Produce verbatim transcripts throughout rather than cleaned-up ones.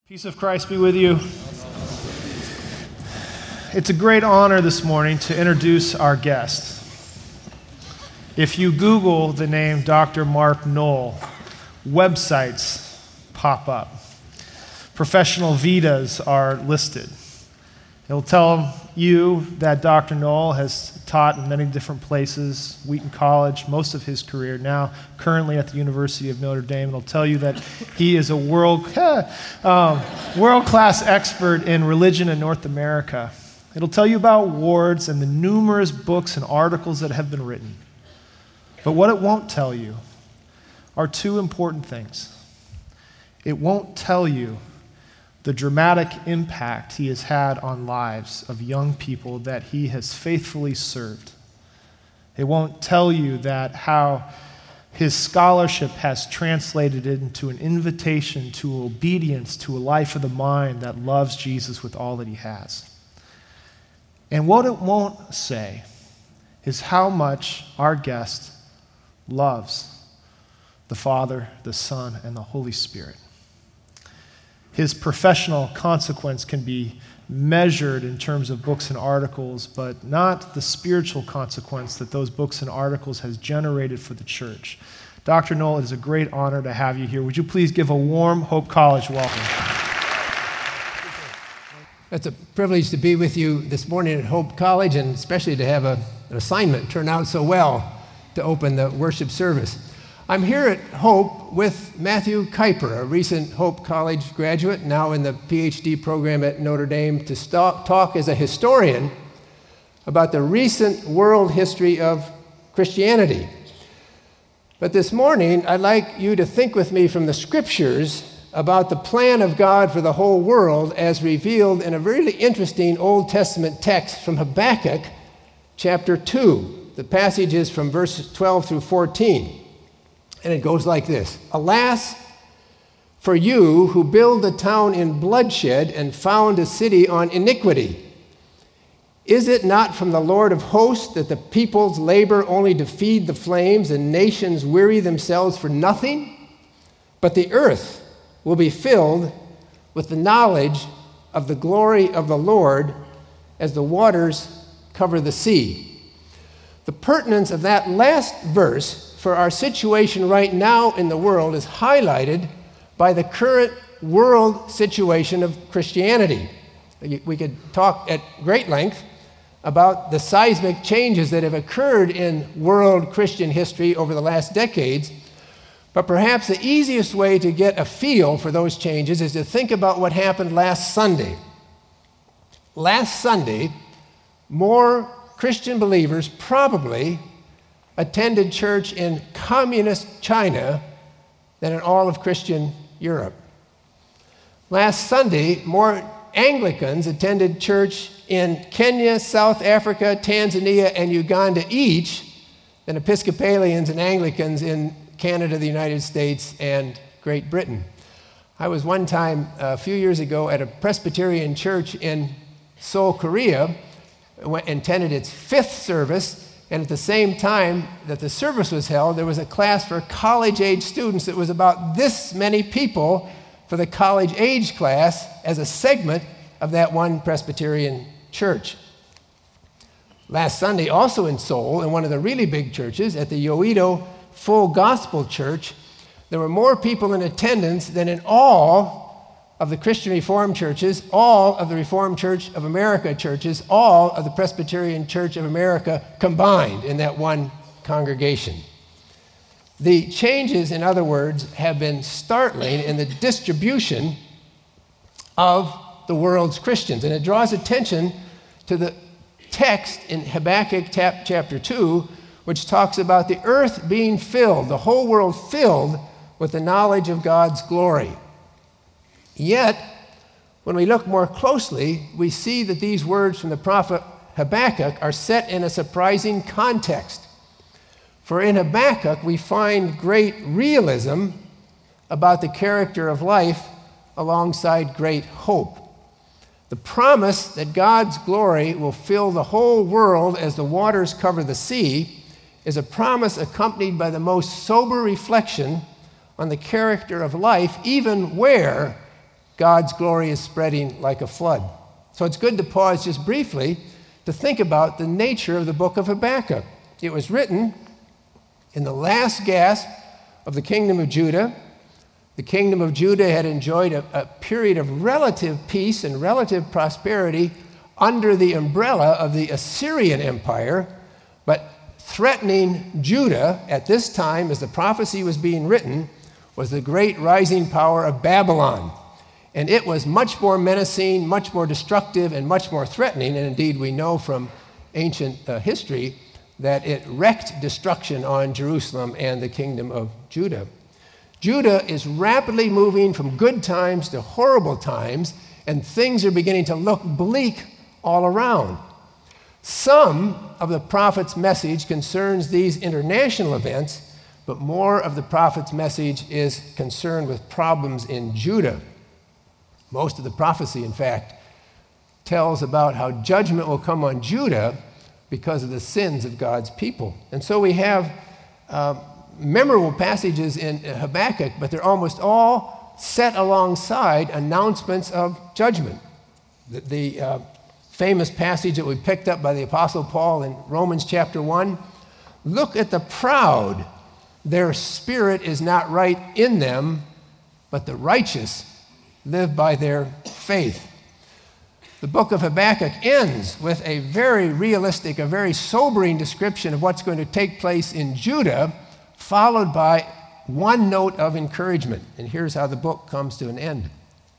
Peace of Christ be with you. It's a great honor this morning to introduce our guest. If you Google the name Doctor Mark Noll, websites pop up. Professional vitas are listed. It'll tell you that Doctor Noll has taught in many different places, Wheaton College, most of his career, now currently at the University of Notre Dame. It'll tell you that he is a world, um, world-class expert in religion in North America. It'll tell you about wards and the numerous books and articles that have been written. But what it won't tell you are two important things. It won't tell you the dramatic impact he has had on lives of young people that he has faithfully served. It won't tell you that how his scholarship has translated into an invitation to obedience to a life of the mind that loves Jesus with all that he has. And what it won't say is how much our guest loves the Father, the Son, and the Holy Spirit. His professional consequence can be measured in terms of books and articles, but not the spiritual consequence that those books and articles has generated for the church. Doctor Noll, it is a great honor to have you here. Would you please give a warm Hope College welcome? It's a privilege to be with you this morning at Hope College, and especially to have a, an assignment turn out so well to open the worship service. I'm here at Hope with Matthew Kuyper, a recent Hope College graduate, now in the P H D program at Notre Dame, to st- talk as a historian about the recent world history of Christianity. But this morning, I'd like you to think with me from the Scriptures about the plan of God for the whole world as revealed in a really interesting Old Testament text from Habakkuk chapter two. The passage is from verses twelve through fourteen. And it goes like this: Alas, for you who build a town in bloodshed and found a city on iniquity. Is it not from the Lord of hosts that the peoples labor only to feed the flames and nations weary themselves for nothing? But the earth will be filled with the knowledge of the glory of the Lord as the waters cover the sea. The pertinence of that last verse for our situation right now in the world is highlighted by the current world situation of Christianity. We could talk at great length about the seismic changes that have occurred in world Christian history over the last decades, but perhaps the easiest way to get a feel for those changes is to think about what happened last Sunday. Last Sunday, more Christian believers probably attended church in communist China than in all of Christian Europe. Last Sunday, more Anglicans attended church in Kenya, South Africa, Tanzania, and Uganda each than Episcopalians and Anglicans in Canada, the United States, and Great Britain. I was one time a few years ago at a Presbyterian church in Seoul, Korea, attended its fifth service. And at the same time that the service was held, there was a class for college-age students. It was about this many people for the college-age class as a segment of that one Presbyterian church. Last Sunday, also in Seoul, in one of the really big churches, at the Yoido Full Gospel Church, there were more people in attendance than in all of the Christian Reformed churches, all of the Reformed Church of America churches, all of the Presbyterian Church of America combined in that one congregation. The changes, in other words, have been startling in the distribution of the world's Christians. And it draws attention to the text in Habakkuk chapter two, which talks about the earth being filled, the whole world filled with the knowledge of God's glory. Yet, when we look more closely, we see that these words from the prophet Habakkuk are set in a surprising context. For in Habakkuk, we find great realism about the character of life alongside great hope. The promise that God's glory will fill the whole world as the waters cover the sea is a promise accompanied by the most sober reflection on the character of life, even where God's glory is spreading like a flood. So it's good to pause just briefly to think about the nature of the book of Habakkuk. It was written in the last gasp of the kingdom of Judah. The kingdom of Judah had enjoyed a, a period of relative peace and relative prosperity under the umbrella of the Assyrian Empire, but threatening Judah at this time, as the prophecy was being written, was the great rising power of Babylon. And it was much more menacing, much more destructive, and much more threatening. And indeed, we know from ancient uh, history that it wreaked destruction on Jerusalem and the kingdom of Judah. Judah is rapidly moving from good times to horrible times, and things are beginning to look bleak all around. Some of the prophet's message concerns these international events, but more of the prophet's message is concerned with problems in Judah. Most of the prophecy, in fact, tells about how judgment will come on Judah because of the sins of God's people. And so we have uh, memorable passages in Habakkuk, but they're almost all set alongside announcements of judgment. The, the uh, famous passage that we picked up by the Apostle Paul in Romans chapter one, look at the proud. Their spirit is not right in them, but the righteous live by their faith. The book of Habakkuk ends with a very realistic, a very sobering description of what's going to take place in Judah, followed by one note of encouragement. And here's how the book comes to an end.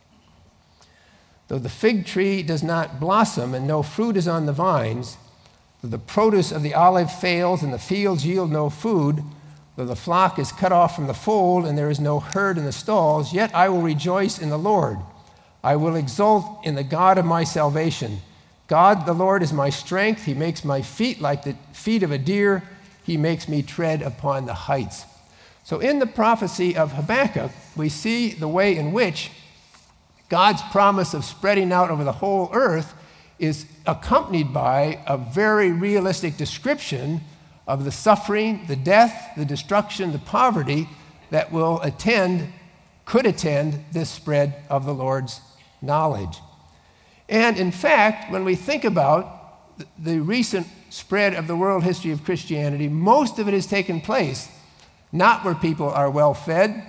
Though the fig tree does not blossom and no fruit is on the vines, though the produce of the olive fails and the fields yield no food, though the flock is cut off from the fold and there is no herd in the stalls, yet I will rejoice in the Lord. I will exult in the God of my salvation. God, the Lord, is my strength. He makes my feet like the feet of a deer. He makes me tread upon the heights. So in the prophecy of Habakkuk, we see the way in which God's promise of spreading out over the whole earth is accompanied by a very realistic description of the suffering, the death, the destruction, the poverty that will attend, could attend this spread of the Lord's knowledge. And in fact, when we think about the recent spread of the world history of Christianity, most of it has taken place not where people are well fed,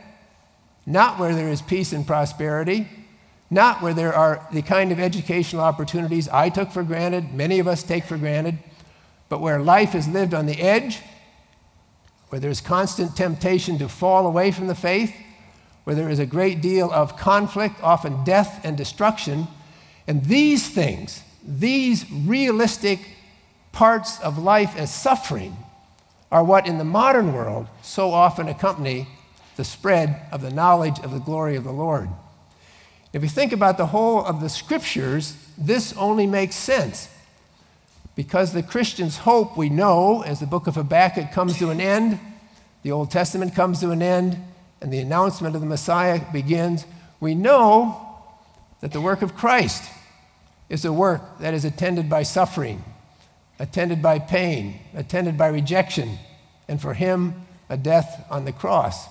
not where there is peace and prosperity, not where there are the kind of educational opportunities I took for granted, many of us take for granted, but where life is lived on the edge, where there's constant temptation to fall away from the faith, where there is a great deal of conflict, often death and destruction. And these things, these realistic parts of life as suffering, are what in the modern world so often accompany the spread of the knowledge of the glory of the Lord. If you think about the whole of the scriptures, this only makes sense. Because the Christian's hope, we know, as the book of Habakkuk comes to an end, the Old Testament comes to an end, and the announcement of the Messiah begins, we know that the work of Christ is a work that is attended by suffering, attended by pain, attended by rejection, and for him, a death on the cross.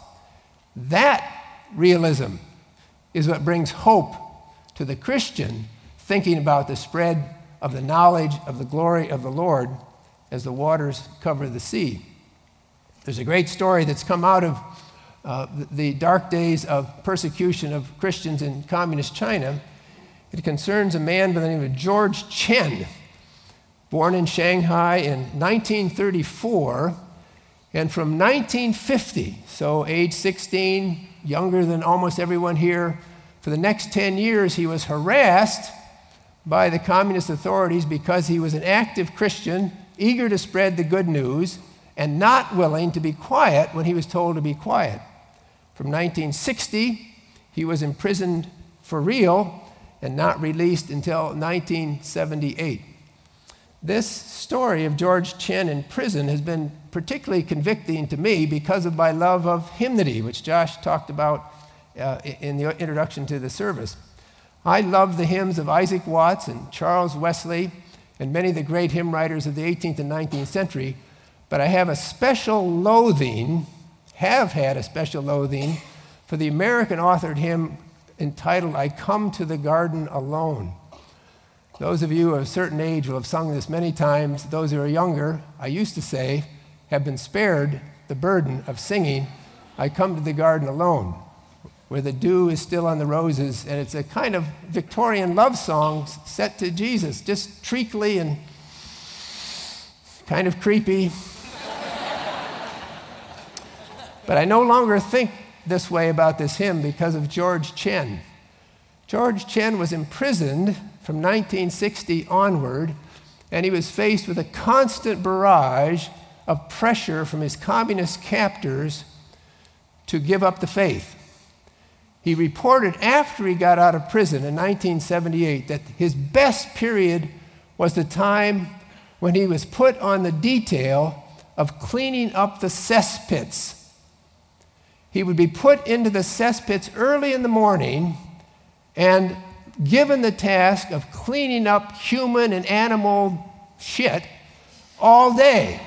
That realism is what brings hope to the Christian thinking about the spread of the knowledge of the glory of the Lord as the waters cover the sea. There's a great story that's come out of uh, the dark days of persecution of Christians in communist China. It concerns a man by the name of George Chen, born in Shanghai in nineteen thirty-four, and from nineteen fifty, so age sixteen, younger than almost everyone here, for the next ten years he was harassed by the communist authorities because he was an active Christian, eager to spread the good news, and not willing to be quiet when he was told to be quiet. From nineteen sixty, he was imprisoned for real and not released until nineteen seventy-eight. This story of George Chen in prison has been particularly convicting to me because of my love of hymnody, which Josh talked about uh, in the introduction to the service. I love the hymns of Isaac Watts and Charles Wesley and many of the great hymn writers of the eighteenth and nineteenth century, but I have a special loathing, have had a special loathing, for the American authored hymn entitled, I Come to the Garden Alone. Those of you of a certain age will have sung this many times. Those who are younger, I used to say, have been spared the burden of singing, I Come to the Garden Alone, where the dew is still on the roses, and it's a kind of Victorian love song set to Jesus, just treacly and kind of creepy. But I no longer think this way about this hymn because of George Chen. George Chen was imprisoned from nineteen sixty onward, and he was faced with a constant barrage of pressure from his communist captors to give up the faith. He reported after he got out of prison in nineteen seventy-eight that his best period was the time when he was put on the detail of cleaning up the cesspits. He would be put into the cesspits early in the morning and given the task of cleaning up human and animal shit all day.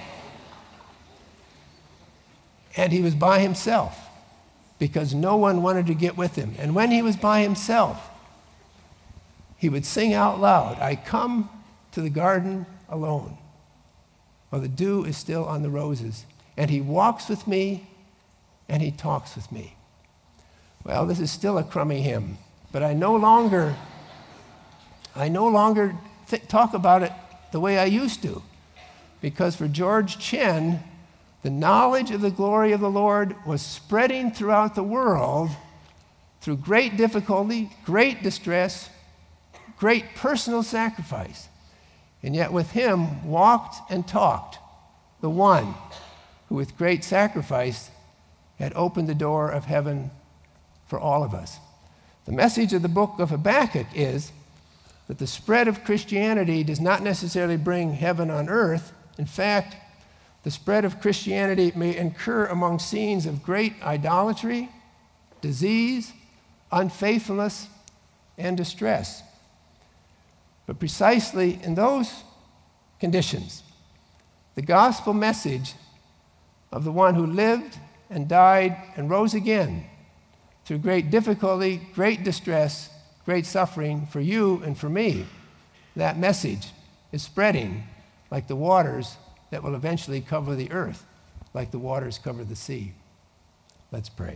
And he was by himself because no one wanted to get with him. And when he was by himself, he would sing out loud, I come to the garden alone, while the dew is still on the roses. And he walks with me, and he talks with me. Well, this is still a crummy hymn, but I no longer, I no longer th- talk about it the way I used to, because for George Chen, the knowledge of the glory of the Lord was spreading throughout the world through great difficulty, great distress, great personal sacrifice. And yet with him walked and talked the one who with great sacrifice had opened the door of heaven for all of us. The message of the book of Habakkuk is that the spread of Christianity does not necessarily bring heaven on earth. In fact, the spread of Christianity may occur among scenes of great idolatry, disease, unfaithfulness, and distress. But precisely in those conditions, the gospel message of the one who lived and died and rose again through great difficulty, great distress, great suffering for you and for me, that message is spreading like the waters that will eventually cover the earth, like the waters cover the sea. Let's pray.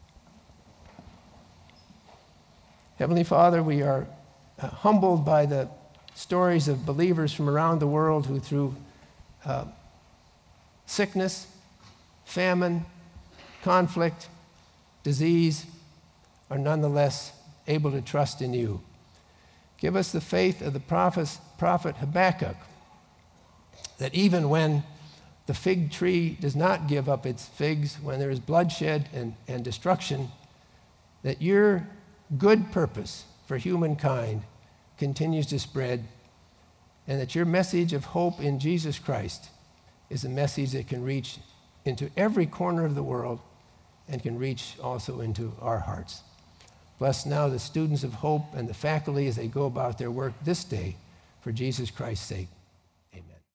Heavenly Father, we are uh, humbled by the stories of believers from around the world who through uh, sickness, famine, conflict, disease, are nonetheless able to trust in you. Give us the faith of the prophet, prophet Habakkuk, that even when the fig tree does not give up its figs, when there is bloodshed and, and destruction, that your good purpose for humankind continues to spread, and that your message of hope in Jesus Christ is a message that can reach into every corner of the world and can reach also into our hearts. Bless now the students of hope and the faculty as they go about their work this day for Jesus Christ's sake.